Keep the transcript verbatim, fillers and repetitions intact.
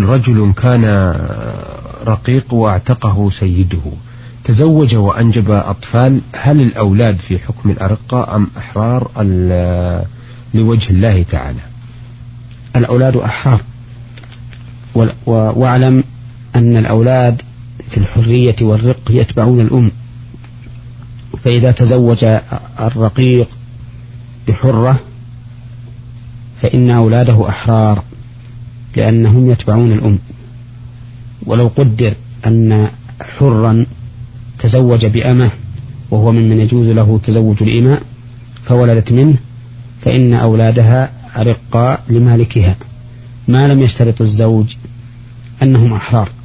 رجل كان رقيق واعتقه سيده، تزوج وأنجب أطفال، هل الأولاد في حكم الأرقة أم أحرار لوجه الله تعالى؟ الأولاد أحرار، واعلم أن الأولاد في الحرية والرق يتبعون الأم، فإذا تزوج الرقيق بحرة فإن أولاده أحرار لأنهم يتبعون الأم. ولو قدر أن حرا تزوج بأمه وهو ممن يجوز له تزوج الإماء فولدت منه، فإن أولادها أرقاء لمالكها ما لم يشترط الزوج أنهم أحرار.